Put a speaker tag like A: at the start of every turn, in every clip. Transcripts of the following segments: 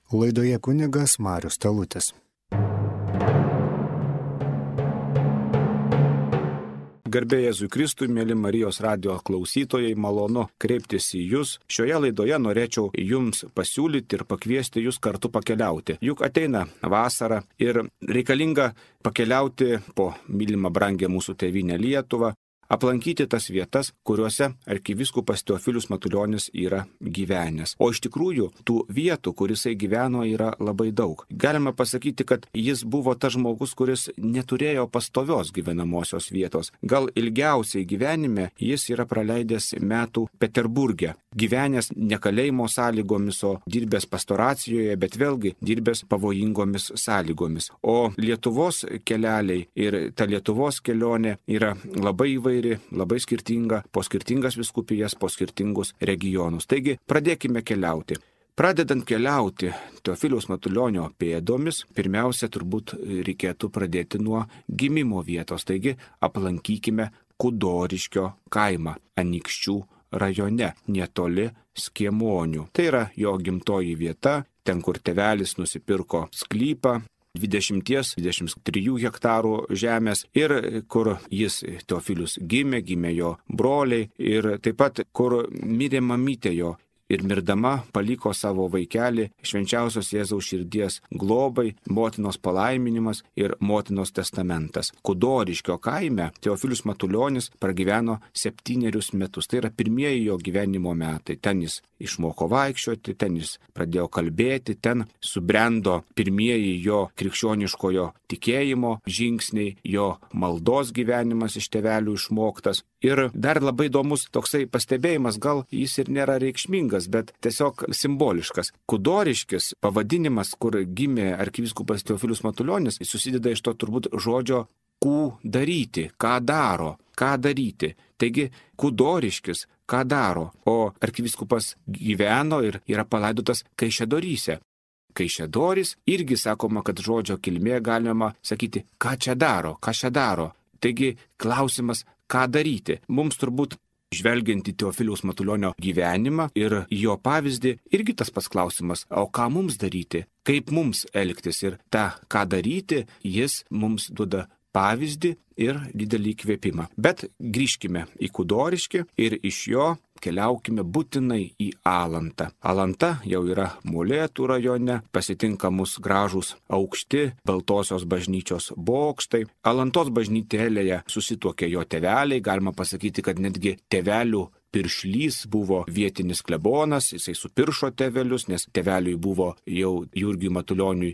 A: Laidoje kunigas Marius Talutis.
B: Garbė Jėzui Kristui, mėly Marijos radijo klausytojai, malonu kreiptis į Jūs. Šioje laidoje norėčiau Jums pasiūlyti ir pakviesti Jūs kartu pakeliauti. Juk ateina vasara ir reikalinga pakeliauti po mylimą brangę mūsų tėvynę Lietuvą, aplankyti tas vietas, kuriuose arkivyskupas Teofilius Matulionis yra gyvenęs. O iš tikrųjų, tų vietų, kur jisai gyveno, yra labai daug. Galima pasakyti, kad jis buvo tas žmogus, kuris neturėjo pastovios gyvenamosios vietos. Gal ilgiausiai gyvenime jis yra praleidęs metų Peterburge. Gyvenęs ne kalėjimo sąlygomis, o dirbęs pastoracijoje, bet vėlgi dirbęs pavojingomis sąlygomis. O Lietuvos keleliai ir ta Lietuvos kelionė yra labai įvairi, labai skirtinga, po skirtingas vyskupijas, po skirtingus regionus. Taigi, pradėkime keliauti. Pradedant keliauti Teofiliaus Matulionio pėdomis, pirmiausia, turbūt reikėtų pradėti nuo gimimo vietos. Taigi, aplankykime Kudoriškio kaimą Anykščių rajone, netoli Skiemonių. Tai yra jo gimtoji vieta, ten, kur tėvelis nusipirko sklypą, 20-23 hektarų žemės ir kur jis Teofilius gimė jo broliai ir taip pat kur mirė mamytė jo. Ir mirdama paliko savo vaikelį švenčiausios Jėzaus širdies globai, motinos palaiminimas ir motinos testamentas. Kudoriškio kaime Teofilius Matulionis pragyveno 7 metus. Tai yra pirmieji jo gyvenimo metai. Ten jis išmoko vaikščioti, ten jis pradėjo kalbėti, ten subrendo pirmieji jo krikščioniškojo tikėjimo žingsniai, jo maldos gyvenimas iš tėvelių išmoktas. Ir dar labai įdomus toksai pastebėjimas, gal jis ir nėra reikšmingas, bet tiesiog simboliškas. Kudoriškis pavadinimas, kur gimė arkivyskupas Teofilius Matulionis, susideda iš to turbūt žodžio ku daryti, ką daro, ką daryti. Taigi Kudoriškis, ką daro, o arkivyskupas gyveno ir yra palaidotas Kaišiadoryse. Kaišiadorys irgi sakoma, kad žodžio kilmė galima sakyti, ką čia daro. Taigi klausimas, ką daryti. Mums turbūt žvelgiant į Teofiliaus Matulionio gyvenimą ir jo pavyzdį, irgi tas pats klausimas, o ką mums daryti, kaip mums elgtis ir tą, ką daryti, jis mums duoda pavyzdį ir didelį įkvėpimą. Bet grįžkime į Kudoriškį ir iš jo keliaukime būtinai į Alantą. Alanta jau yra Molėtų rajone, pasitinka mus gražūs aukšti Baltosios bažnyčios bokštai. Alantos bažnytėlėje susituokė jo tėveliai, galima pasakyti, kad netgi tėvelių piršlys buvo vietinis klebonas, jisai supiršo tėvelius, nes tėveliui buvo jau Jurgiui Matulioniui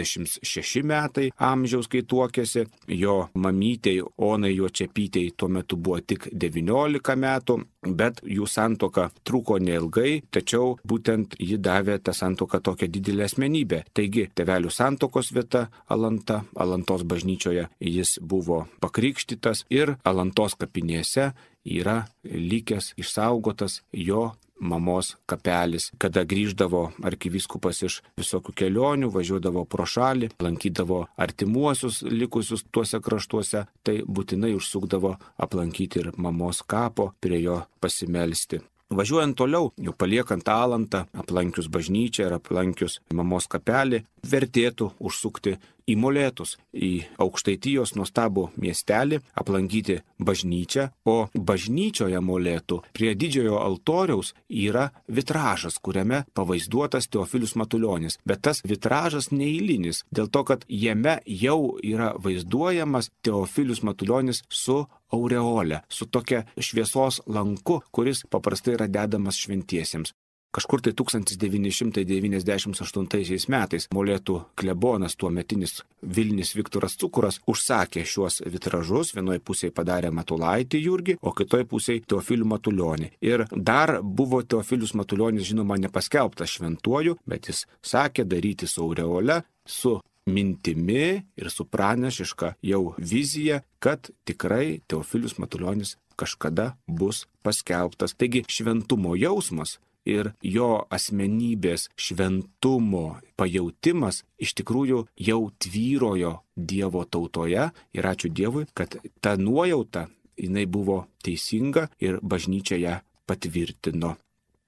B: 36 metai amžiaus, kai tuokėsi, jo mamytei Onai Juočepytei tuo metu buvo tik 19 metų, bet jų santuoka truko neilgai, tačiau būtent ji davė tą santuoką tokią didelę asmenybę. Taigi, tėvelių santuokos vieta Alanta, Alantos bažnyčioje jis buvo pakrikštytas ir Alantos kapinėse yra likęs išsaugotas jo mamos kapelis. Kada grįždavo arkivyskupas iš visokių kelionių, važiuodavo pro šalį, lankydavo artimuosius likusius tuose kraštuose, tai būtinai užsukdavo aplankyti ir mamos kapo, prie jo pasimelsti. Važiuojant toliau, jau paliekant Alantą, aplankius bažnyčią ir aplankius mamos kapelį, vertėtų užsukti į Molėtus, į Aukštaitijos nuostabų miestelį, aplankyti bažnyčią, o bažnyčioje Molėtų prie didžiojo altoriaus yra vitražas, kuriame pavaizduotas Teofilius Matulionis. Bet tas vitražas neeilinis, dėl to, kad jame jau yra vaizduojamas Teofilius Matulionis su aureole, su tokia šviesos lanku, kuris paprastai yra dedamas šventiesiems. Kažkur tai 1998 metais Molėtų klebonas, tuometinis Vilnis Viktoras Cukuras, užsakė šiuos vitražus, vienoje pusėje padarė Matulaitį Jurgį, o kitoje pusėje Teofilių Matulionį. Ir dar buvo Teofilius Matulionis, žinoma, nepaskelbtas šventuoju, bet jis sakė daryti su aureole, su mintimi ir su pranešiška jau vizija, kad tikrai Teofilius Matulionis kažkada bus paskelbtas. Taigi šventumo jausmas ir jo asmenybės šventumo pajautimas iš tikrųjų jau tvyrojo Dievo tautoje ir ačiū Dievui, kad ta nuojauta jinai buvo teisinga ir bažnyčia ją patvirtino.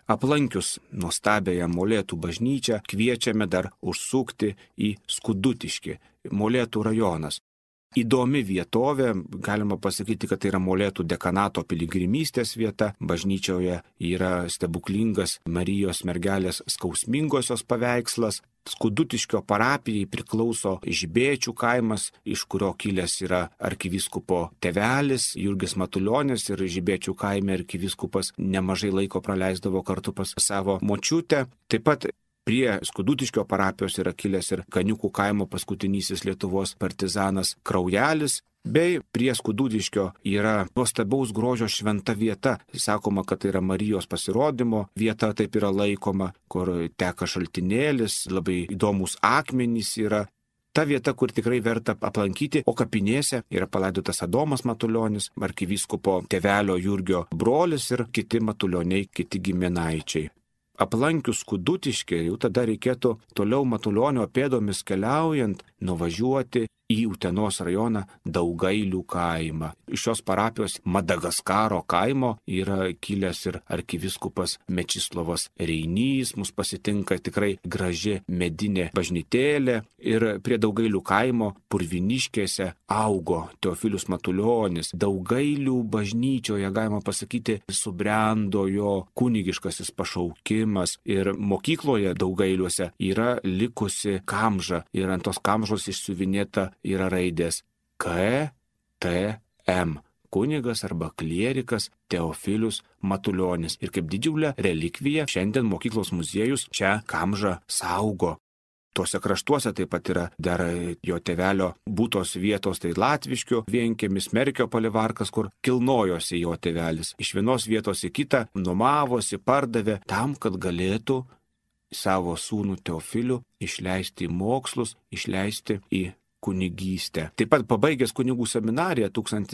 B: Aplankius nuostabiąją Molėtų bažnyčią, kviečiame dar užsukti į Skudutiškį, Molėtų rajonas. Įdomi vietovė, galima pasakyti, kad tai yra Molėtų dekanato piligrimystės vieta. Bažnyčioje yra stebuklingas Marijos mergelės skausmingosios paveikslas. Skudutiškio parapijai priklauso Žibėčių kaimas, iš kurio kilęs yra arkivyskupo tėvelis Jurgis Matulionis, ir Žibėčių kaime arkivyskupas nemažai laiko praleisdavo kartu pas savo močiutę. Taip pat prie Skudutiškio parapijos yra kilęs ir Kaniukų kaimo paskutinysis Lietuvos partizanas Kraujelis, bei prie Skudutiškio yra nuostabaus grožio šventa vieta. Sakoma, kad tai yra Marijos pasirodymo vieta, taip yra laikoma, kur teka šaltinėlis, labai įdomus akmenys yra. Ta vieta, kur tikrai verta aplankyti, o kapinėse yra palaidotas Adomas Matulionis, arkivyskupo tėvelio Jurgio brolis ir kiti Matulioniai, kiti giminaičiai. Aplankius Skudutiškį, jau tada reikėtų toliau Matulionio pėdomis keliaujant nuvažiuoti į Utenos rajoną Daugailių kaimą. Iš šios parapijos Madagaskaro kaimo yra kilęs ir arkivyskupas Mečislovas Reinys. Mus pasitinka tikrai graži medinė bažnytėlė ir prie Daugailių kaimo Purviniškėse augo Teofilius Matulionis. Daugailių bažnyčioje, galima pasakyti, subrendo jo kunigiškasis pašaukimas ir mokykloje Daugailiuose yra likusi kamža ir ant tos kamžos išsiuvinėta yra raidės K, T, M. Kunigas arba klierikas Teofilius Matulionis. Ir kaip didžiulę relikviją šiandien mokyklos muziejus čia kamžą saugo. Tuose kraštuose taip pat yra dar jo tėvelio būtos vietos, tai Latviškių vienkiemis, Merkio palivarkas, kur kilnojosi jo tėvelis. Iš vienos vietos į kitą numavosi, pardavė tam, kad galėtų savo sūnų Teofilių išleisti į mokslus, išleisti į kunigystę. Taip pat pabaigęs kunigų seminariją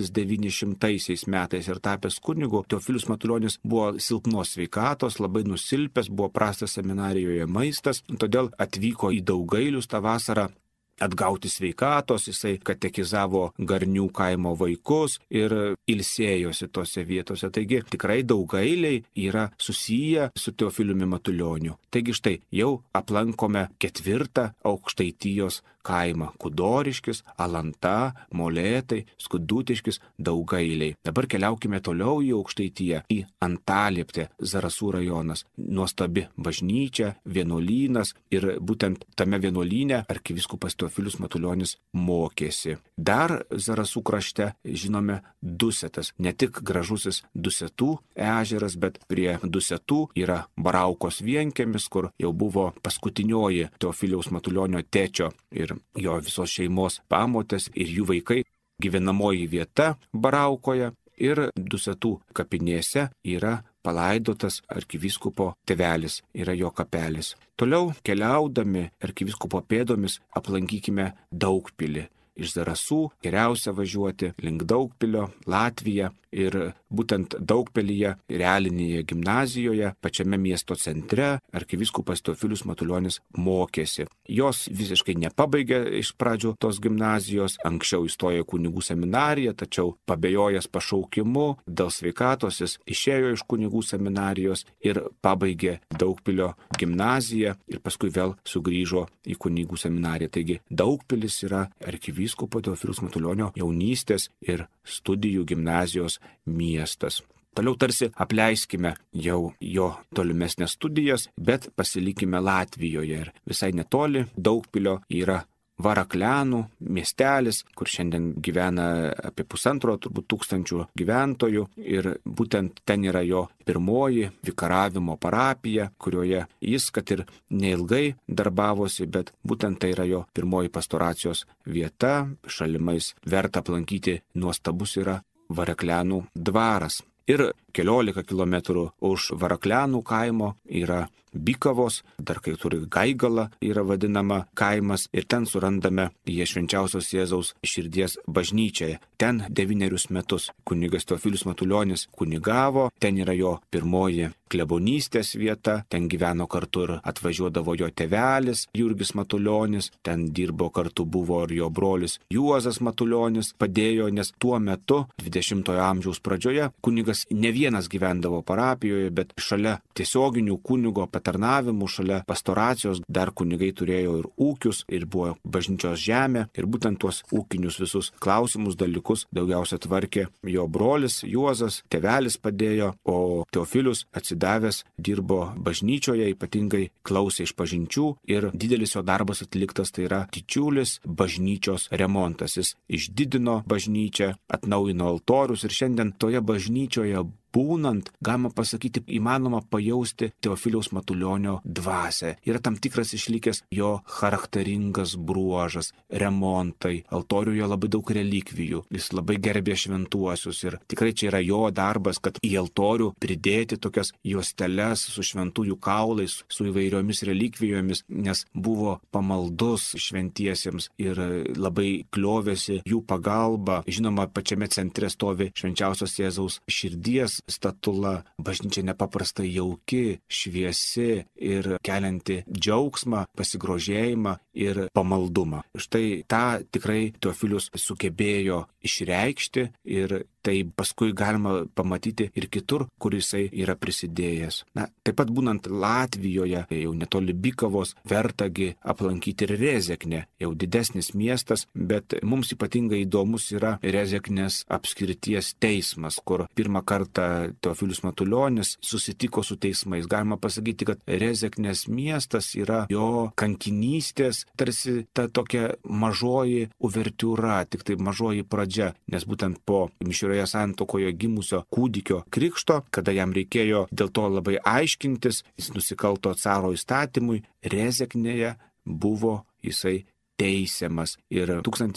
B: 1900 metais ir tapęs kunigu, Teofilius Matulionis buvo silpnos sveikatos, labai nusilpęs, buvo prastas seminarijoje maistas, todėl atvyko į Daugailius tą vasarą atgauti sveikatos, jisai katekizavo Garnių kaimo vaikus ir ilsėjosi tose vietose. Taigi tikrai Daugailiai yra susiję su Teofiliumi Matulioniu. Taigi štai jau aplankome 4 Aukštaitijos kaimą - Kudoriškis, Alanta, Molėtai, Skudutiškis, Daugailiai. Dabar keliaukime toliau į Aukštaitiją, į Antalieptę, Zarasų rajonas. Nuostabi bažnyčia, vienuolynas ir būtent tame vienuolyne arkivyskupas Teofilius Matulionis mokėsi. Dar Zarasų krašte žinome Dusetas, ne tik gražusis Dusetų ežeras, bet prie Dusetų yra Baraukos vienkiemis, kur jau buvo paskutinioji Teofiliaus Matulionio tėčio ir jo visos šeimos pamotės ir jų vaikai. Gyvenamoji vieta Baraukoje ir Dusetų kapinėse yra palaidotas arkivyskupo tėvelis, yra jo kapelis. Toliau keliaudami arkivyskupo pėdomis aplankykime Daugpilį. Iš Zarasų geriausia važiuoti link Daugpilio, Latviją ir būtent Daugpilyje, realinėje gimnazijoje, pačiame miesto centre arkivyskupas Teofilius Matulionis mokėsi. Jos visiškai nepabaigė iš pradžių tos gimnazijos, anksčiau įstojo į kunigų seminariją, tačiau pabejojęs pašaukimu dėl sveikatos jis išėjo iš kunigų seminarijos ir pabaigė Daugpilio gimnaziją ir paskui vėl sugrįžo į kunigų seminariją. Taigi Daugpilis yra arkivyskupo Teofiliaus Matulionio jaunystės ir studijų gimnazijos miestas. Toliau tarsi apleiskime jau jo tolimesnės studijas, bet pasilikime Latvijoje ir visai netoli Daugpilio yra Varaklianų miestelis, kur šiandien gyvena apie 1,5 tūkstančio gyventojų ir būtent ten yra jo pirmoji vikaravimo parapija, kurioje jis, kad ir neilgai darbavosi, bet būtent tai yra jo pirmoji pastoracijos vieta. Šalimais verta aplankyti nuostabus yra Varaklianų dvaras. Ir 14 km už Varaklianų kaimo yra Bykavos, dar kai turi Gaigala yra vadinama kaimas, ir ten surandame jie Švenčiausios Jėzaus širdies bažnyčiai. Ten 9 metus kunigas Teofilius Matulionis kunigavo, ten yra jo pirmoji klebonystės vieta, ten gyveno kartu ir atvažiuodavo jo tėvelis Jurgis Matulionis, ten dirbo kartu buvo ir jo brolis Juozas Matulionis, padėjo, nes tuo metu, 20-ojo amžiaus pradžioje, kunigas ne vienas gyvendavo parapijoje, bet šalia tiesioginių kunigo patarnavimų, šalia pastoracijos dar kunigai turėjo ir ūkius, ir buvo bažnyčios žemė, ir būtent tuos ūkinius visus klausimus, dalykus daugiausia tvarkė jo brolis Juozas, tėvelis padėjo, o Teofilius atsidavęs dirbo bažnyčioje, ypatingai klausė išpažinčių, ir didelis jo darbas atliktas, tai yra didžiulis bažnyčios remontas. Jis išdidino bažnyčią, atnaujino altorius, ir šiandien toje bažnyčioje būnant, galima pasakyti, įmanoma pajausti Teofiliaus Matulionio dvasią. Yra tam tikras išlikęs jo charakteringas bruožas, remontai, altoriuje labai daug relikvijų, jis labai gerbė šventuosius, ir tikrai čia yra jo darbas, kad į altorių pridėti tokias juosteles su šventųjų kaulais, su įvairiomis relikvijomis, nes buvo pamaldus šventiesiems ir labai kliovėsi jų pagalba. Žinoma, pačiame centre stovi Švenčiausios Jėzaus širdies statula, bažnyčia nepaprastai jauki, šviesi ir kelianti džiaugsmą, pasigrožėjimą ir pamaldumą. Štai tą tikrai Teofilius sugebėjo išreikšti, ir tai paskui galima pamatyti ir kitur, kur jisai yra prisidėjęs. Taip pat būnant Latvijoje, jau netoli Bykavos, vertagi aplankyti ir Rezeknę, jau didesnis miestas, bet mums ypatingai įdomus yra Rezeknės apskrities teismas, kur pirmą kartą Teofilius Matulionis susitiko su teismais. Galima pasakyti, kad Rezeknės miestas yra jo kankinystės, tarsi ta tokia mažoji uvertiūra, tik tai mažoji pradžia, nes būtent po mišrioje santuokoje gimusio kūdikio krikšto, kada jam reikėjo dėl to labai aiškintis, jis nusikalto caro įstatymui, Rezeknėje buvo jisai teisiamas, ir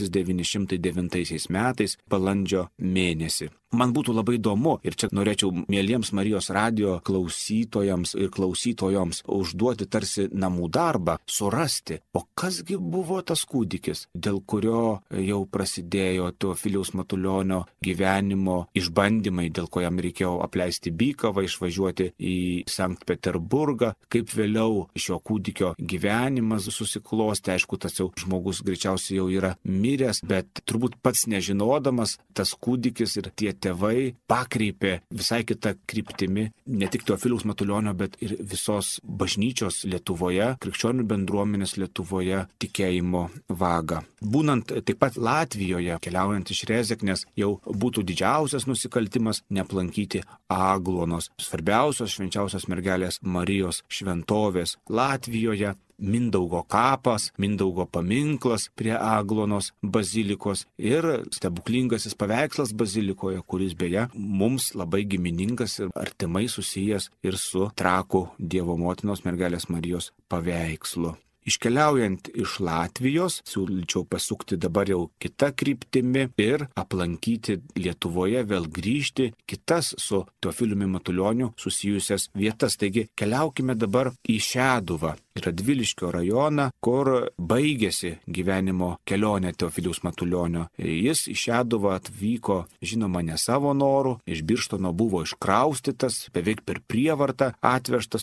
B: 1909 metais balandžio mėnesį. Man būtų labai įdomu, ir čia norėčiau mieliems Marijos radijo klausytojams ir klausytojoms užduoti tarsi namų darbą, surasti, o kasgi buvo tas kūdikis, dėl kurio jau prasidėjo Teofiliaus Matulionio gyvenimo išbandymai, dėl ko jam reikėjo apleisti Bykavą, išvažiuoti į Sankt Peterburgą, kaip vėliau šio kūdikio gyvenimas susiklostė. Aišku, tas jau žmogus greičiausiai jau yra miręs, bet turbūt pats nežinodamas, tas kūdikis ir tie tėvai pakreipė visai kitą kryptimį, ne tik Teofiliaus Matulionio, bet ir visos bažnyčios Lietuvoje, krikščionių bendruomenės Lietuvoje tikėjimo vagą. Būnant taip pat Latvijoje, keliaujant iš Rezeknės, jau būtų didžiausias nusikaltimas neaplankyti Aglonos, svarbiausios švenčiausios mergelės Marijos šventovės Latvijoje. Mindaugo kapas, Mindaugo paminklas prie Aglonos bazilikos ir stebuklingasis paveikslas bazilikoje, kuris beje mums labai giminingas ir artimai susijęs ir su Trakų Dievo motinos mergelės Marijos paveikslu. Iškeliaujant iš Latvijos, siūlyčiau pasukti dabar jau kitą kryptimi ir aplankyti Lietuvoje, vėl grįžti kitas su Teofiliumi Matulioniu susijusias vietas. Taigi keliaukime dabar į Šeduvą, Radviliškio rajoną, kur baigėsi gyvenimo kelionė Teofiliaus Matulionio. Jis į Šeduvą atvyko, žinoma, ne savo norų, iš Birštono buvo iškraustytas, beveik per prievartą atvežtas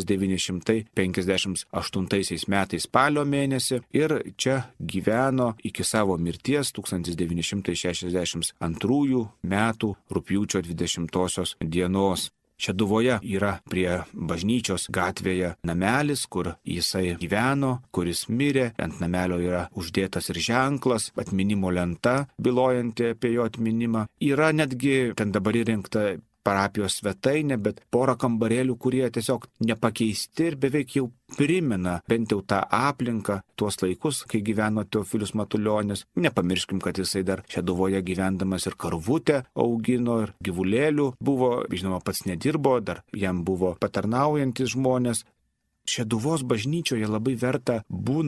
B: 1958 metais spalio mėnesį, ir čia gyveno iki savo mirties 1962 metų rugpjūčio 20 dienos. Šeduvoje yra prie bažnyčios gatvėje namelis, kur jisai gyveno, kuris mirė. Ant namelio yra uždėtas ir ženklas, atminimo lenta, bylojanti apie jo atminimą. Yra netgi ten dabar įrengta parapijos svetainė, bet porą kambarėlių, kurie tiesiog nepakeisti ir beveik jau primena bent jau tą aplinką, tuos laikus, kai gyveno Teofilius Matulionis. Nepamirškim, kad jisai dar Šeduvoje gyvendamas ir karvutę augino, ir gyvulėlių buvo, žinoma, pats nedirbo, dar jam buvo patarnaujantis žmonės. Šeduvos bažnyčioje labai verta, būnant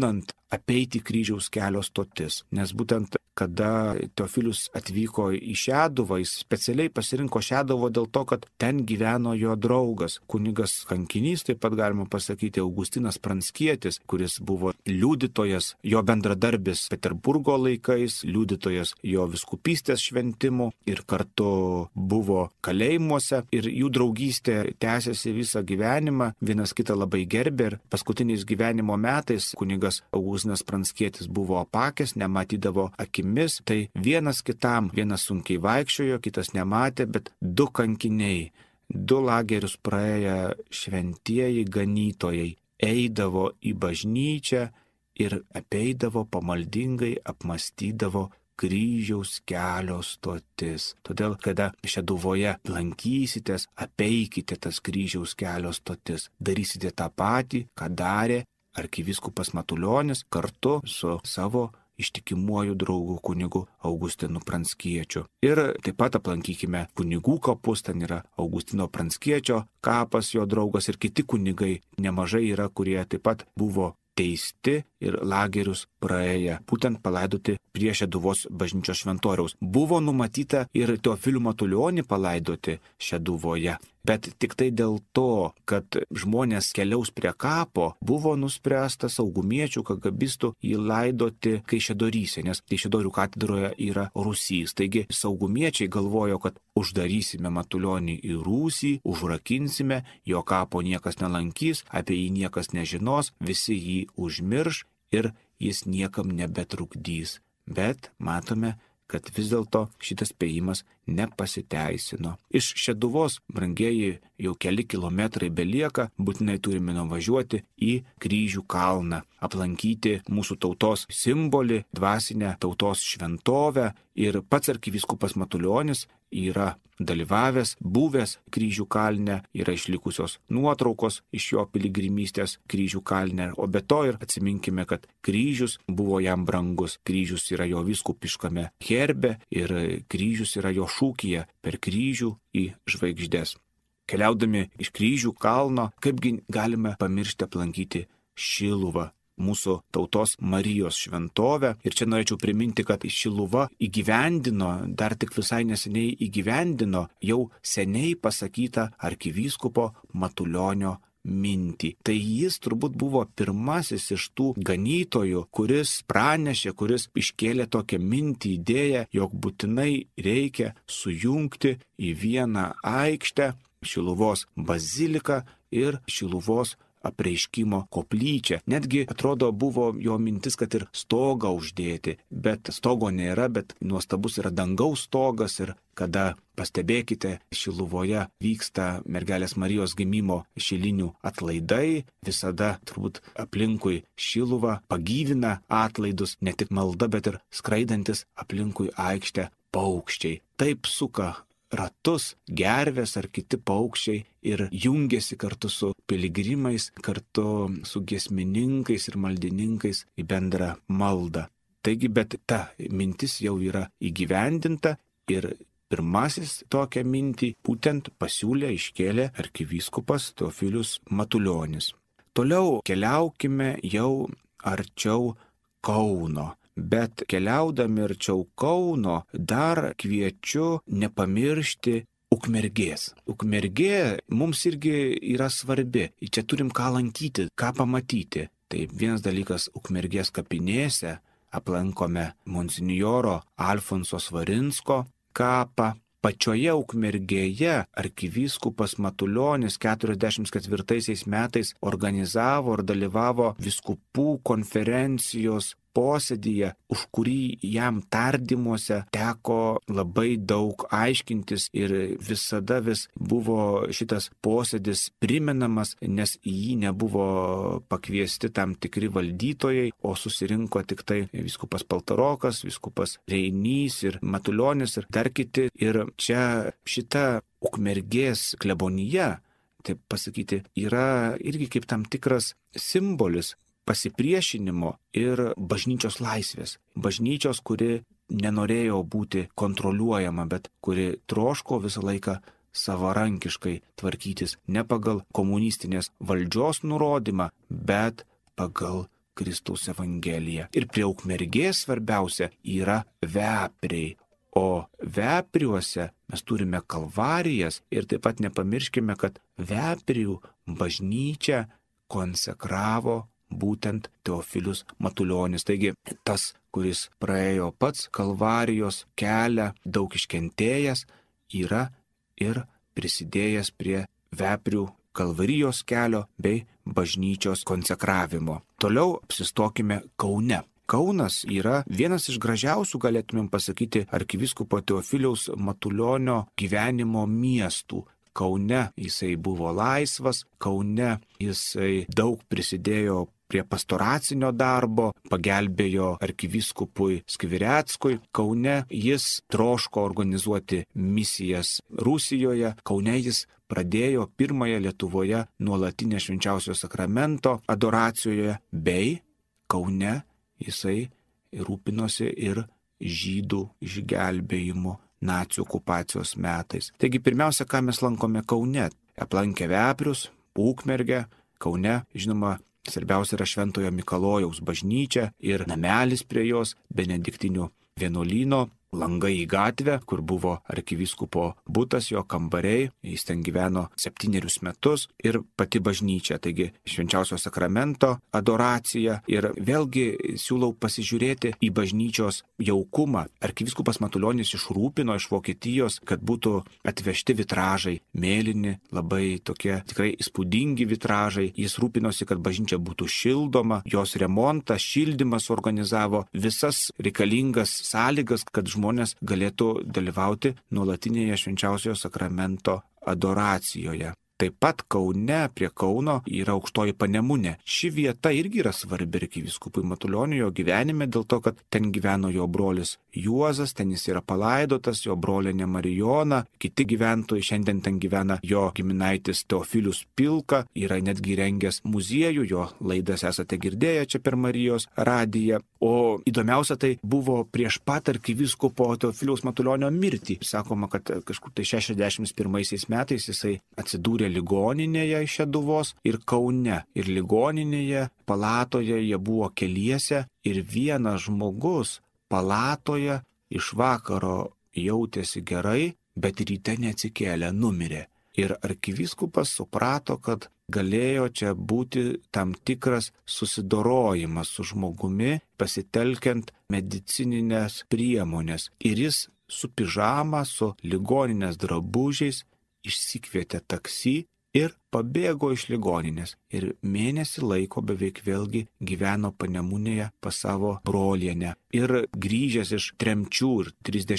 B: apeiti kryžiaus kelio stotis. Nes būtent kada Teofilius atvyko į Šeduvą, jis specialiai pasirinko Šeduvą dėl to, kad ten gyveno jo draugas, kunigas kankinys, taip pat galima pasakyti Augustinas Pranckietis, kuris buvo liudytojas, jo bendradarbis Peterburgo laikais, liudytojas jo vyskupystės šventimų ir kartu buvo kalėjimuose ir jų draugystė tęsiasi visą gyvenimą, vienas kitą labai gerbė ir paskutiniais gyvenimo metais kunigas Augustinas Pranckietis buvo apakęs, nematydavo akimis, tai vienas kitam, vienas sunkiai vaikščiojo, kitas nematė, bet du kankiniai, du lagerius praėję šventieji ganytojai eidavo į bažnyčią ir apeidavo pamaldingai, apmąstydavo kryžiaus kelio stotis. Todėl, kada Šeduvoje lankysitės, apeikite tas kryžiaus kelio stotis. Darysite tą patį, ką darė arkivyskupas Matulionis kartu su savo ištikimuoju draugu kunigu Augustinu Pranckkiečiu. Ir taip pat aplankykime kunigų kapus, ten yra Augustino Pranckiečio kapas, jo draugas ir kiti kunigai nemažai yra, kurie taip pat buvo teisti ir lagerius praėję, būtent palaidoti prie Šeduvos bažnyčios šventoriaus. Buvo numatyta ir Teofilių Matulionį palaidoti Šeduvoje, bet tik tai dėl to, kad žmonės keliaus prie kapo, buvo nuspręsta saugumiečių, kagabistų jį laidoti Kaišiadoryse, nes Kaišiadorių katedroje yra rūsys. Taigi saugumiečiai galvojo, kad uždarysime Matulionį į rūsį, užrakinsime, jo kapo niekas nelankys, apie jį niekas nežinos, visi jį užmirš ir jis niekam nebetrukdys. Bet matome, kad vis dėlto šitas spėjimas nepasiteisino. Iš Šeduvos, brangieji, jau keli kilometrai belieka, būtinai turime nuvažiuoti į Kryžių kalną, aplankyti mūsų tautos simbolį, dvasinę tautos šventovę ir pats arkivyskupas Matulionis yra dalyvavęs, buvęs Kryžių kalne, yra išlikusios nuotraukos iš jo piligrimystės Kryžių kalne, o be to ir atsiminkime, kad kryžius buvo jam brangus, kryžius yra jo vyskupiškame herbe ir kryžius yra jo šūkyje per kryžių į žvaigždes. Keliaudami iš Kryžių kalno, kaipgi galime pamiršti aplankyti Šiluvą, mūsų tautos Marijos šventovę. Ir čia norėčiau priminti, kad Šiluva įgyvendino, dar tik visai neseniai įgyvendino jau seniai pasakytą arkivyskupo Matulionio mintį. Tai jis turbūt buvo pirmasis iš tų ganytojų, kuris pranešė, kuris iškėlė tokią mintį, idėją, jog būtinai reikia sujungti į vieną aikštę Šiluvos baziliką ir Šiluvos apreiškimo koplyčią. Netgi, atrodo, buvo jo mintis, kad ir stogą uždėti, bet stogo nėra, bet nuostabus yra dangaus stogas ir kada, pastebėkite, Šiluvoje vyksta mergelės Marijos gimimo šilinių atlaidai, visada turbūt aplinkui Šiluvą pagyvina atlaidus, ne tik malda, bet ir skraidantis aplinkui aikštę paukščiai. Taip suka ratus gervės ar kiti paukščiai ir jungiasi kartu su piligrimais, kartu su giesmininkais ir maldininkais į bendrą maldą. Taigi, bet ta mintis jau yra įgyvendinta ir pirmasis tokią mintį būtent pasiūlė, iškėlė arkivyskupas Teofilius Matulionis. Toliau keliaukime jau arčiau Kauno. Bet keliaudami arčiau Kauno dar kviečiu nepamiršti Ukmergės. Ukmergė mums irgi yra svarbi. Čia turim ką lankyti, ką pamatyti. Tai vienas dalykas, Ukmergės kapinėse aplankome monsinjoro Alfonso Svarinsko kapą. Pačioje Ukmergėje arkivyskupas Matulionis 44 metais organizavo ir dalyvavo vyskupų konferencijos posėdyje, už kurį jam tardymuose teko labai daug aiškintis ir visada vis buvo šitas posėdis primenamas, nes į jį nebuvo pakviesti tam tikri valdytojai, o susirinko tik tai vyskupas Paltarokas, vyskupas Reinys ir Matulionis ir dar kiti. Ir čia šita Ukmergės klebonija, taip pasakyti, yra irgi kaip tam tikras simbolis pasipriešinimo ir bažnyčios laisvės. Bažnyčios, kuri nenorėjo būti kontroliuojama, bet kuri troško visą laiką savarankiškai tvarkytis ne pagal komunistinės valdžios nurodymą, bet pagal Kristaus Evangelija. Ir prie Ukmergės svarbiausia yra vepriai. O vepriuose mes turime kalvarijas ir taip pat nepamirškime, kad veprių bažnyčią konsekravo būtent Teofilius Matulionis. Taigi tas, kuris praėjo pats kalvarijos kelią, daug iškentėjęs, yra ir prisidėjęs prie veprių kalvarijos kelio bei bažnyčios konsekravimo. Toliau apsistokime Kaune. Kaunas yra vienas iš gražiausių, galėtumėm pasakyti, arkivyskupo Teofiliaus Matulionio gyvenimo miestų. Kaune jisai buvo laisvas, Kaune jisai daug prisidėjo prie pastoracinio darbo, pagelbėjo arkivyskupui Skvireckui. Kaune jis troško organizuoti misijas Rusijoje. Kaune jis pradėjo pirmąją Lietuvoje nuolatinę švenčiausio sakramento adoracijoje, bei Kaune jisai rūpinosi ir žydų išgelbėjimu nacių okupacijos metais. Taigi pirmiausia, ką mes lankome Kaune. Aplankę veprius, Ukmergę, Kaune, žinoma, svarbiausia yra Šventojo Mikalojaus bažnyčia ir namelis prie jos, benediktinių vienuolyno, langai į gatvę, kur buvo arkivyskupo butas, jo kambariai, jis ten gyveno 7 metus ir pati bažnyčia, taigi švenčiausio sakramento adoracija. Ir vėlgi siūlau pasižiūrėti į bažnyčios jaukumą. Arkivyskupas Matulionis išrūpino iš Vokietijos, kad būtų atvežti vitražai, mėlyni, labai tokie tikrai įspūdingi vitražai. Jis rūpinosi, kad bažnyčia būtų šildoma, jos remontą, šildymas organizavo visas reikalingas sąlygas, kad žmonės galėtų dalyvauti nuolatinėje švenčiausiojo sakramento adoracijoje. Taip pat Kaune, prie Kauno, yra Aukštoji Panemunė. Ši vieta irgi yra svarbi arkivyskupui Matulioniui jo gyvenime, dėl to, kad ten gyveno jo brolis Juozas, ten jis yra palaidotas, jo brolienė Marijona, kiti gyventojai, šiandien ten gyvena jo giminaitis Teofilius Pilka, yra netgi rengęs muziejų, jo laidas esate girdėję čia per Marijos radiją. O įdomiausia tai buvo prieš pat arkivyskupo Teofiliaus Matulionio mirtį. Sakoma, kad kažkur tai 61 metais jisai atsidūrė ligoninėje iš Šeduvos ir Kaune. Ir ligoninėje, palatoje jie buvo keliese ir vienas žmogus palatoje iš vakaro jautėsi gerai, bet ryte neatsikėlė, numirė. Ir arkivyskupas suprato, kad galėjo čia būti tam tikras susidorojimas su žmogumi, pasitelkiant medicininės priemonės. Ir jis su pižama, su ligoninės drabužiais išsikvietė taksi ir pabėgo iš ligoninės. Ir mėnesį laiko beveik vėlgi gyveno Panemunėje pas savo brolienę. Ir grįžęs iš tremčių ir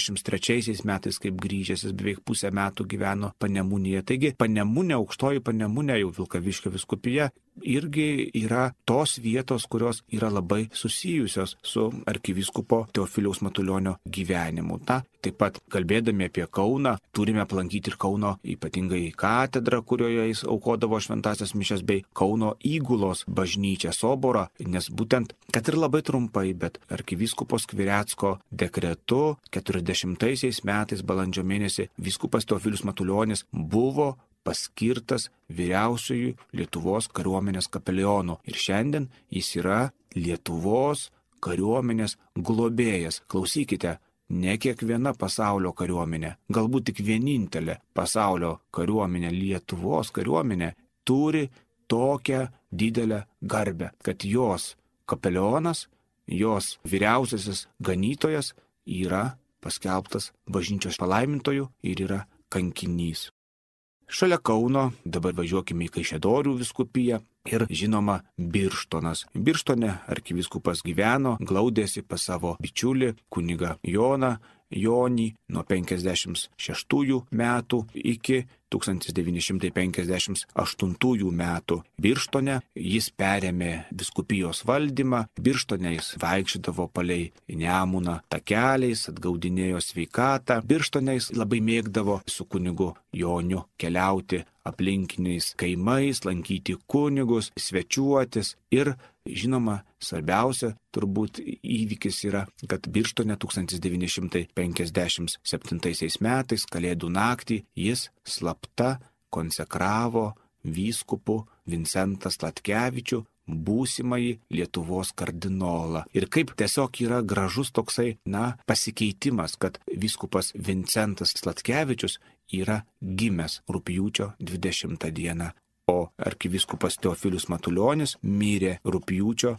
B: 33 metais, kaip grįžęs, jis beveik pusę metų gyveno Panemunėje. Taigi Panemunė, Aukštoji Panemunė, jau Vilkaviškio vyskupija, irgi yra tos vietos, kurios yra labai susijusios su arkivyskupo Teofiliaus Matulionio gyvenimu. Taip pat kalbėdami apie Kauną, turime aplankyti ir Kauno ypatingai katedrą, kurioje jis aukodavo šventasias mišias, bei Kauno įgulos bažnyčią Soborą, nes būtent, kad ir labai trumpai, bet arkivyskupo Skvirecko dekretu 40 metais balandžio mėnesį vyskupas Teofilius Matulionis buvo paskirtas vyriausiųjų Lietuvos kariuomenės kapelionu. Ir šiandien jis yra Lietuvos kariuomenės globėjas. Klausykite, ne kiekviena pasaulio kariuomenė, galbūt tik vienintelė pasaulio kariuomenė, Lietuvos kariuomenė, turi tokią didelę garbę, kad jos kapelionas, jos vyriausiasis ganytojas yra paskelbtas bažnyčios palaimintoju ir yra kankinys. Šalia Kauno dabar važiuokime į Kaišiadorių vyskupiją ir žinoma Birštonas. Birštone arkivyskupas gyveno, glaudėsi pas savo bičiulį kunigą Joną Jonį nuo 56 metų iki 1958 metų. Birštone jis perėmė vyskupijos valdymą, Birštone jis vaikščiodavo palei Nemuną takeliais, atgaudinėjo sveikatą, Birštone jis labai mėgdavo su kunigu Joniu keliauti aplinkiniais kaimais, lankyti kunigus, svečiuotis ir, žinoma, svarbiausia turbūt įvykis yra, kad Birštone 1957 metais, Kalėdų naktį, jis slapta konsekravo vyskupu Vincentą Sladkevičių būsimąjį Lietuvos kardinolą. Ir kaip tiesiog yra gražus toksai, pasikeitimas, kad vyskupas Vincentas Sladkevičius yra gimęs rugpjūčio 20 dieną, o arkivyskupas Teofilius Matulionis mirė rugpjūčio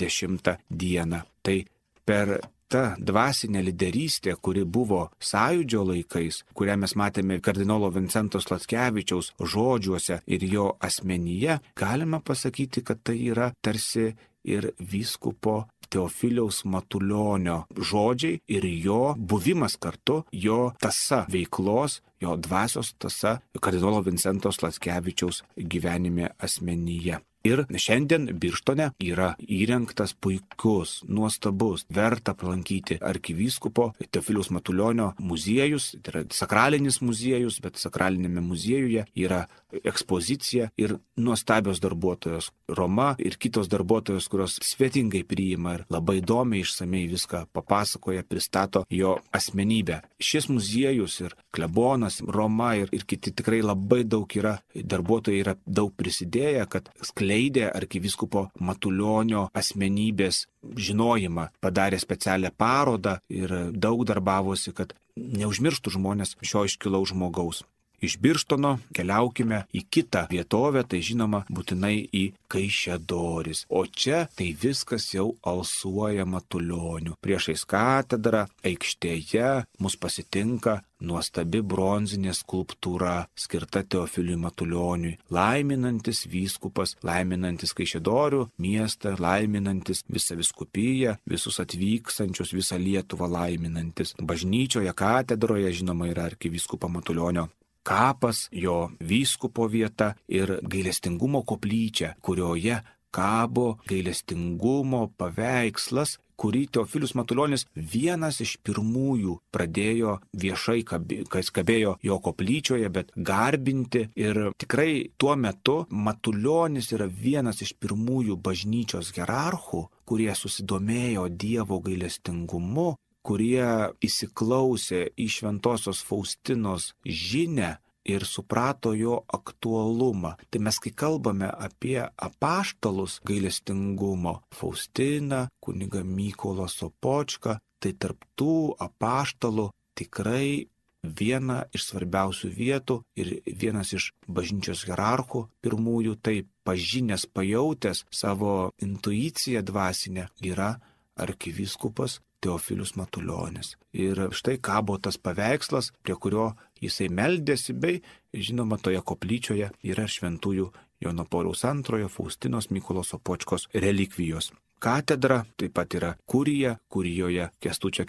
B: 20 dieną. Tai per ta dvasinė lyderystė, kuri buvo Sąjūdžio laikais, kurią mes matėme kardinolo Vincento Sladkevičiaus žodžiuose ir jo asmenyje, galima pasakyti, kad tai yra tarsi ir vyskupo Teofiliaus Matulionio žodžiai ir jo buvimas kartu, jo tąsa veiklos, jo dvasios tąsa kardinolo Vincento Sladkevičiaus gyvenime asmenyje. Ir šiandien Birštone yra įrengtas puikus, nuostabus, verta aplankyti arkivyskupo Teofiliaus Matulionio muziejus, tai yra sakralinis muziejus, bet sakralinėme muziejuje yra ekspozicija ir nuostabios darbuotojos Roma ir kitos darbuotojos, kurios svetingai priima ir labai įdomiai išsamei viską papasakoja, pristato jo asmenybę. Šis muziejus ir klebonas, Roma ir kiti tikrai labai daug yra, darbuotojai yra daug prisidėję, kad skleidė arkivyskupo Matulionio asmenybės žinojimą, padarė specialią parodą ir daug darbavosi, kad neužmirštų žmonės šio iškilaus žmogaus. Iš Birštono keliaukime į kitą vietovę, tai žinoma būtinai į Kaišiadoris. O čia tai viskas jau alsuoja Matulioniu. Priešais katedrą, aikštėje mus pasitinka nuostabi bronzinė skulptūra skirta Teofiliui Matulioniui, laiminantis vyskupas, laiminantis Kaišiadorių miestą, laiminantis visą vyskupiją, visus atvykstančius, visą Lietuvą laiminantis. Bažnyčioje, katedroje, žinoma, yra arkivyskupo Matulionio kapas, jo vyskupo vieta ir gailestingumo koplyčia, kurioje kabo gailestingumo paveikslas, kurį Teofilius Matulionis vienas iš pirmųjų pradėjo viešai, kas kabėjo jo koplyčioje, bet garbinti. Ir tikrai tuo metu Matulionis yra vienas iš pirmųjų bažnyčios hierarchų, kurie susidomėjo Dievo gailestingumu, kurie įsiklausė į šventosios Faustinos žinią ir suprato jo aktualumą. Tai mes, kai kalbame apie apaštalus gailestingumo, Faustiną, kunigą Mykolą Sopočką, tai tarp tų apaštalų tikrai viena iš svarbiausių vietų ir vienas iš bažnyčios hierarchų pirmųjų, tai pažinęs, pajautęs savo intuiciją dvasinę, yra arkivyskupas Teofilius Matulionis. Ir štai kabo tas paveikslas, prie kurio jisai meldėsi, bei, žinoma, toje koplyčioje yra šventųjų Jono Pauliaus II, Faustinos, Mykolo Sopočkos relikvijos. Katedra taip pat yra kurija, kurijoje Kęstučio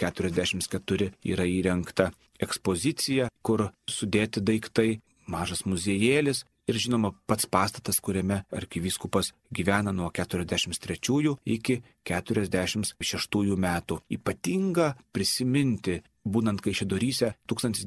B: 44 yra įrengta ekspozicija, kur sudėti daiktai, mažas muziejėlis. Ir žinoma, pats pastatas, kuriame arkivyskupas gyvena nuo 43 iki 46 metų. Ypatinga prisiminti, būnant Kaišiadoryse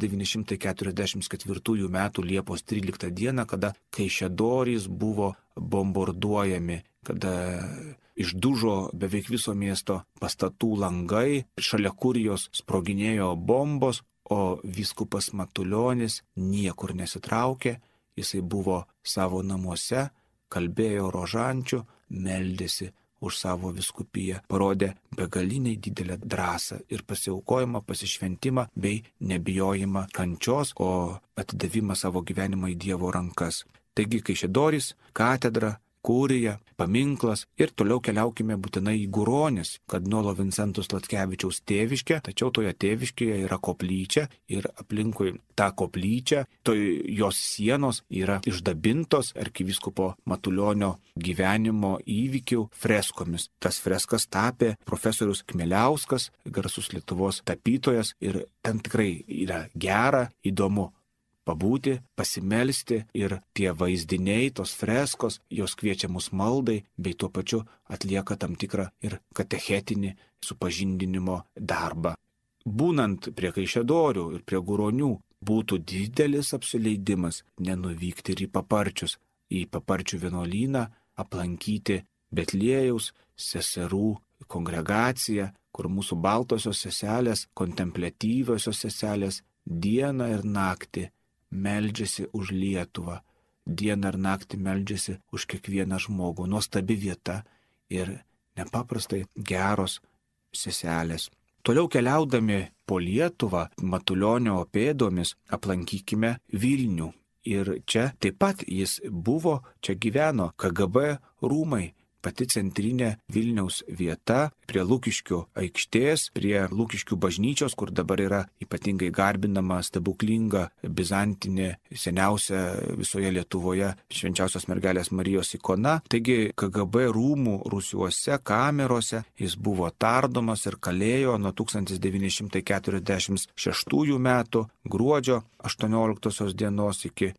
B: 1944 metų Liepos 13 dieną, kada Kaišiadorys buvo bombarduojami, kada išdužo beveik viso miesto pastatų langai, šalia kurijos sproginėjo bombos, o vyskupas Matulionis niekur nesitraukė. Jisai buvo savo namuose, kalbėjo rožančių, meldėsi už savo vyskupiją, parodė begaliniai didelę drąsą ir pasiaukojimą, pasišventimą bei nebijojimą kančios, o atidavimą savo gyvenimą į Dievo rankas. Taigi Kaišiadorys, katedra, kurija, paminklas ir toliau keliaukime būtinai į Guronis, kardinolo Vincento Sladkevičiaus tėviškę, tačiau toje tėviškėje yra koplyčia ir aplinkui tą koplyčią, jos sienos yra išdabintos arkivyskupo Matulionio gyvenimo įvykių freskomis. Tas freskas tapė profesorius Kmieliauskas, garsus Lietuvos tapytojas, ir ten tikrai yra gera, įdomu pabūti, pasimelsti, ir tie vaizdiniai, tos freskos, jos kviečia mus maldai, bei tuo pačiu atlieka tam tikrą ir katechetinį supažindinimo darbą. Būnant prie Kaišiadorių ir prie Guronių, būtų didelis apsileidimas nenuvykti ir į Paparčių vienuolyną, aplankyti Betliejaus seserų kongregaciją, kur mūsų baltosios seselės, kontempliatyviosios seselės dieną ir naktį meldžiasi už Lietuvą, dieną ir naktį meldžiasi už kiekvieną žmogų. Nuostabi vieta ir nepaprastai geros seselės. Toliau keliaudami po Lietuvą Matulionio pėdomis aplankykime Vilnių. Ir čia taip pat jis buvo, čia gyveno KGB rūmai. Pati centrinė Vilniaus vieta prie Lukiškių aikštės, prie Lukiškių bažnyčios, kur dabar yra ypatingai garbinama stebuklinga bizantinė, seniausia visoje Lietuvoje švenčiausios mergelės Marijos ikona. Taigi KGB rūmų rūsiuose, kamerose jis buvo tardomas ir kalėjo nuo 1946 metų gruodžio 18 dienos iki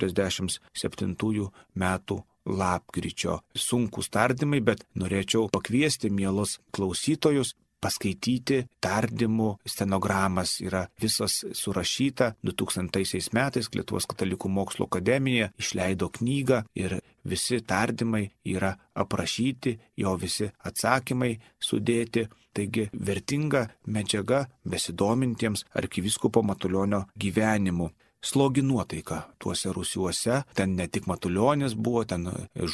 B: 1947 metų lapkričio. Sunkūs tardymai, bet norėčiau pakviesti mielus klausytojus paskaityti tardymų stenogramas. Yra visas surašyta 2000 metais Lietuvos katalikų mokslo akademija išleido knygą ir visi tardymai yra aprašyti, jo visi atsakymai sudėti. Taigi vertinga medžiaga besidomintiems arkivyskupo Matulionio gyvenimu. Slogi nuotaika tuose rūsiuose, ten ne tik Matulionis buvo, ten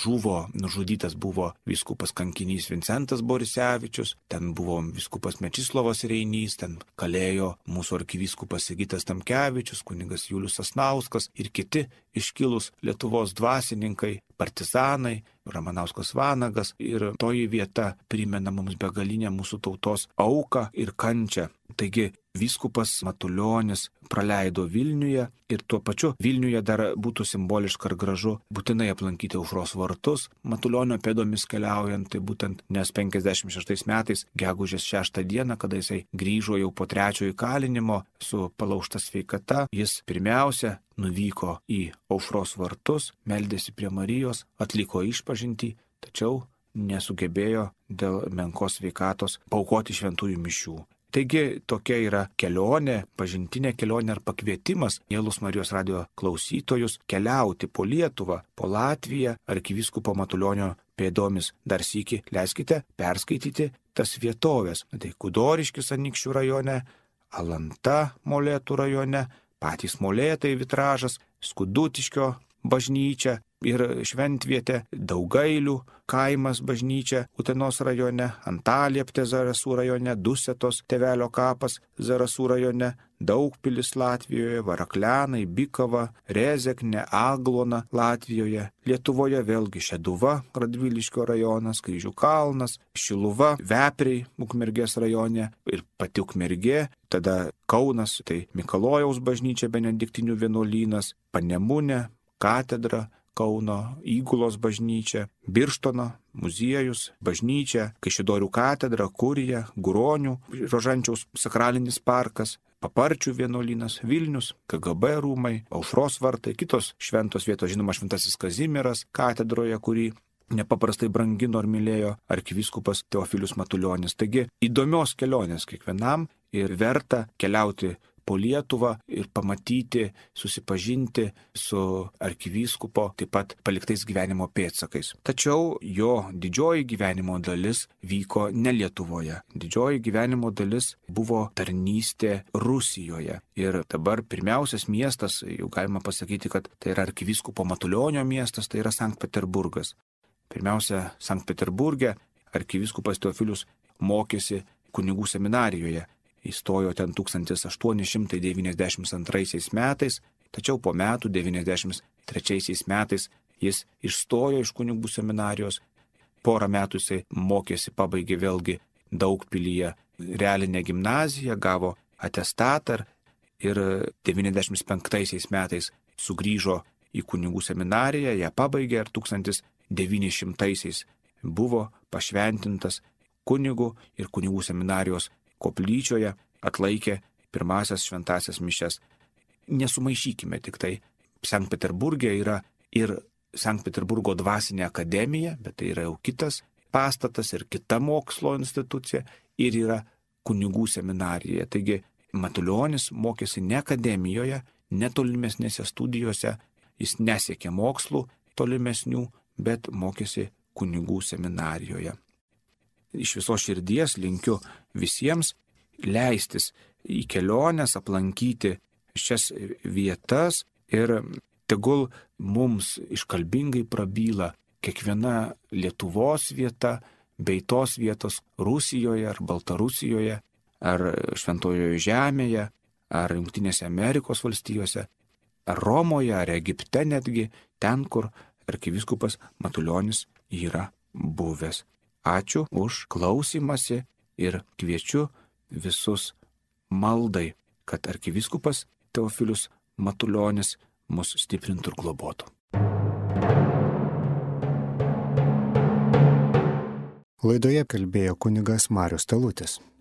B: nužudytas buvo vyskupas kankinys Vincentas Borisevičius, ten buvo vyskupas Mečislovas Reinys, ten kalėjo mūsų arkivyskupas Sigitas Tamkevičius, kunigas Julius Sasnauskas ir kiti iškilūs Lietuvos dvasininkai, partizanai, Ramanauskas Vanagas, ir toji vieta primena mums begalinę mūsų tautos auką ir kančią. Taigi vyskupas Matulionis praleido Vilniuje ir tuo pačiu Vilniuje dar būtų simboliška ir gražu būtinai aplankyti Aušros vartus Matulionio pėdomis keliaujant, tai būtent nes 56 metais, gegužės 6 dieną, kada jisai grįžo jau po 3 įkalinimo su palaužta sveikata, jis pirmiausia nuvyko į Aušros vartus, meldėsi prie Marijos, atliko išpažintį, tačiau nesugebėjo dėl menkos sveikatos paaukoti šventųjų mišių. Taigi tokia yra kelionė, pažintinė kelionė ar pakvietimas mielus Marijos radijo klausytojus keliauti po Lietuvą, po Latviją, arkivyskupo Matulionio pėdomis. Dar sykį leiskite perskaityti tas vietovės. Tai Kudoriškis Anykščių rajone, Alanta Molėtų rajone, patys Molėtai Vitražas, Skudutiškio bažnyčia ir šventvietė, Daugailių kaimas bažnyčia Utenos rajone, Antalieptė Zarasų rajone, Dusetos Tėvelio kapas Zarasų rajone, Daugpilis Latvijoje, Varaklenai, Bikava, Rezekne, Aglona Latvijoje, Lietuvoje vėlgi Šeduva, Radviliškio rajonas, Kryžių kalnas, Šiluva, Vepriai, Ukmergės rajone ir pati Ukmergė, tada Kaunas, tai Mikalojaus bažnyčia, Benediktinių vienuolynas, Panemunė, katedra, Kauno Įgulos bažnyčia, Birštono muziejus, bažnyčia, Kaišiadorių katedra, Kurija, Guronių, Rožančiaus sakralinis parkas, Paparčių vienuolynas, Vilnius, KGB rūmai, Aušros vartai, kitos šventos vietos, žinoma, Šventasis Kazimieras katedroje, kurį nepaprastai brangino ir mylėjo arkivyskupas Teofilius Matulionis. Taigi įdomios kelionės kiekvienam ir verta keliauti po Lietuvą ir pamatyti, susipažinti su arkivyskupo taip pat paliktais gyvenimo pėdsakais. Tačiau jo didžioji gyvenimo dalis vyko ne Lietuvoje. Didžioji gyvenimo dalis buvo tarnystė Rusijoje. Ir dabar pirmiausias miestas, jau galima pasakyti, kad tai yra arkivyskupo Matulionio miestas, tai yra Sankt Peterburgas. Pirmiausia, Sankt Peterburge arkivyskupas Teofilius mokėsi kunigų seminarijoje. Įstojo ten 1892 metais, tačiau po metų 93 metais jis išstojo iš kunigų seminarijos. Porą metų jisai mokėsi, pabaigė vėlgi Daugpilyje realinę gimnaziją, gavo atestatą ir 95 metais sugrįžo į kunigų seminariją, ją pabaigė ir 1900 buvo pašventintas kunigu ir kunigų seminarijos koplyčioje atlaikė pirmasias šventasias mišias. Nesumaišykime tik tai. Sankt Peterburge yra ir Sankt Peterburgo dvasinė akademija, bet tai yra jau kitas pastatas ir kita mokslo institucija ir yra kunigų seminarija. Taigi Matulionis mokėsi ne akademijoje, ne tolimesnėse studijose, jis nesiekė mokslų tolimesnių, bet mokėsi kunigų seminarijoje. Iš viso širdies linkiu visiems leistis į keliones, aplankyti šias vietas ir tegul mums iškalbingai prabyla kiekviena Lietuvos vieta, bei tos vietos Rusijoje ar Baltarusijoje, ar Šventojoje Žemėje, ar Jungtinėse Amerikos valstijose, ar Romoje, ar Egipte netgi, ten, kur arkivyskupas Matulionis yra buvęs. Ačiū už klausymąsi ir kviečiu visus maldai, kad arkivyskupas Teofilius Matulionis mus stiprintų ir globotų.
A: Laidoje kalbėjo kunigas Marius Talutis.